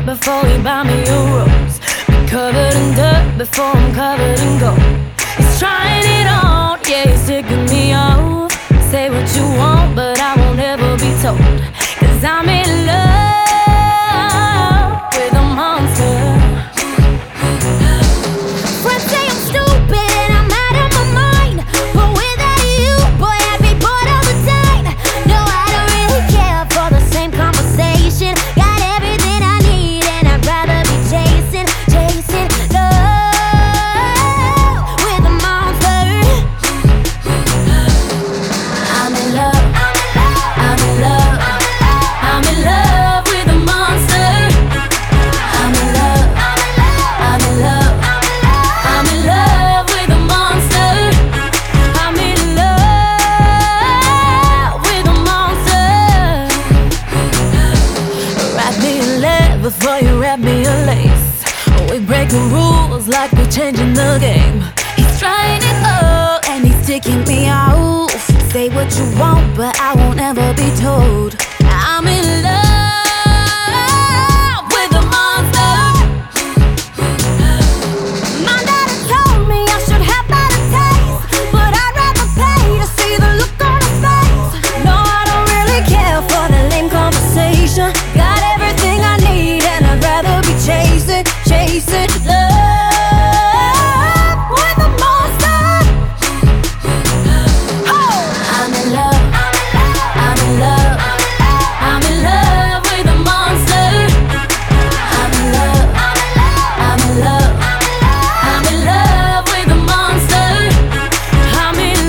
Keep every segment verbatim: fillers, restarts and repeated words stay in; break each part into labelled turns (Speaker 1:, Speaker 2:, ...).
Speaker 1: before he buy me a rose. Be covered in dirt before I'm covered in gold. He's trying it on, yeah, he's ticking me off. Say what you want, but I won't ever be told. Cause I'm in love with a monster. Friends say I'm stupid and I'm out of my mind, but without you, boy, I'd be bored all the time. No, I don't really care for the same conversation. Got everything I need and I'd rather be chasing, chasing love with a monster. I'm in love, I'm in love, I'm in love with a monster. I'm in love, I'm in love, I'm in love with a monster. I'm in love with a monster. Wrap me in lead before you wrap me in lace. We breaking rules like we're changing the game. He's trying it all and he's taking me off. Say what you want, but I won't ever be told. I'm in love with a monster. My daddy told me I should have better taste, but I'd rather pay to see the look on his face. No, I don't really care for the lame conversation. Got everything I need and I'd rather be chasing, chasing love with a monster. I'm in love, I'm in love, I'm in love with a monster. I'm in love, I'm in love, I'm in love with a monster. I'm in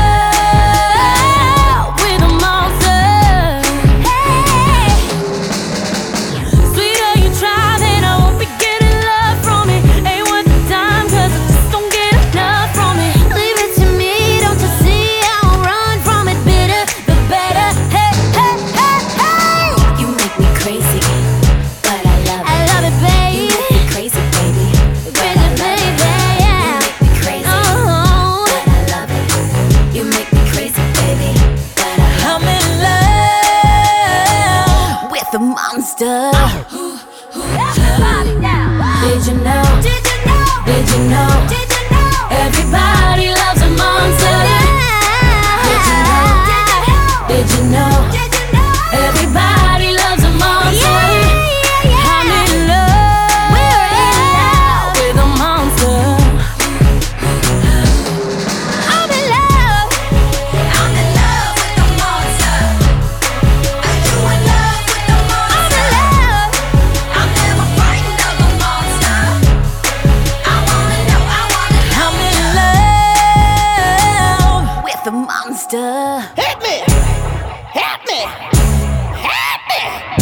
Speaker 1: love with a monster. Hey, sweeter you try, then I won't be getting love from it. Ain't worth the time, cause I just don't get enough from it. Leave it to me, don't you see? I won't run from it. Bitter, the better. Hey, hey, hey, hey.
Speaker 2: You make me crazy, but I love it.
Speaker 1: I love it, baby.
Speaker 2: You make me crazy, baby, but I
Speaker 1: Crazy,
Speaker 2: love
Speaker 1: baby,
Speaker 2: it.
Speaker 1: yeah.
Speaker 2: You make me crazy,
Speaker 1: Oh,
Speaker 2: but I love it. You make me crazy, baby, but I love
Speaker 1: I'm in love with a monster. Everybody now. Did you know? Did you know? Did you know? Did you know? Everybody loves a monster. Did you know? Did you know? Did you know? Everybody loves a monster. I'm in love. We're in love with a monster. I'm in love. I'm in love with a monster. Are you in love with the monster? I'm in love. I'm never frightened of a monster. I wanna know, I wanna know. I'm in love with a monster.
Speaker 3: Hit me! Hit me! Hit me!